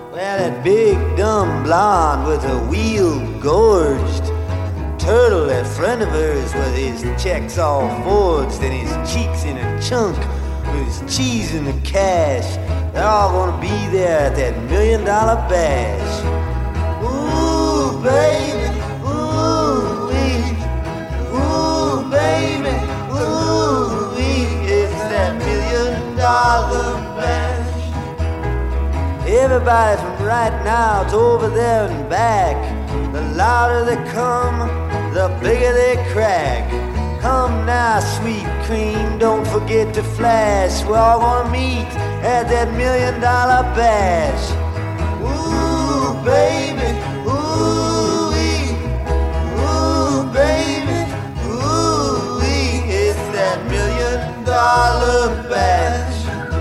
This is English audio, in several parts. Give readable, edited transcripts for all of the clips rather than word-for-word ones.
Well, that big dumb blonde with her wheel gorged, turtle that friend of hers with his checks all forged and his cheeks in a chunk with his cheese in the cash. They're all gonna be there at that $1 million bash. Ooh, baby, ooh, wee. Ooh, baby, ooh, wee. It's that $1 million bash. Everybody from right now to over there and back. The louder they come, the bigger they crack. Come now, sweet cream, don't forget to flash. We're all gonna meet at that $1 million bash. Ooh, baby, ooh, wee. Ooh, baby, ooh, wee. It's that $1 million bash.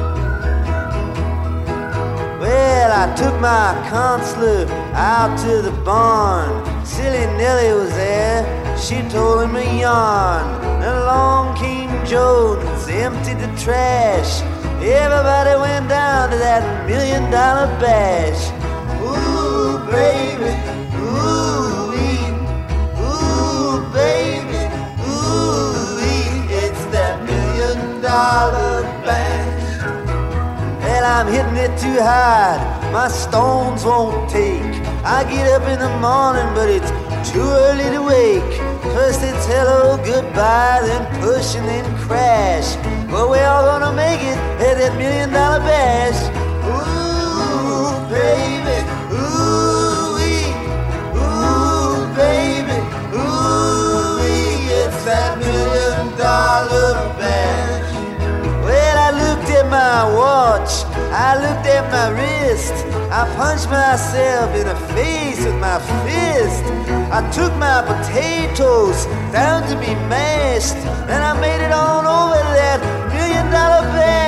Well, I took my consular out to the barn. Silly Nellie was there, she told him a yarn. And along came Jones, emptied the trash. Everybody went down to that $1 million bash. Ooh, baby, ooh, wee. Ooh, baby, ooh, wee. It's that $1 million bash. Well, I'm hitting it too hard, my stones won't take. I get up in the morning, but it's too early to wake. First it's hello, goodbye, then push and then crash. But we're all gonna make it at that $1 million bash. Ooh, baby, ooh, wee. Ooh, baby, ooh, wee. It's that $1 million bash. Well, I looked at my watch, I looked at my wrist. I punched myself in the face with my fist. I took my potatoes down to be mashed, and I made it on over to that $1 million bash.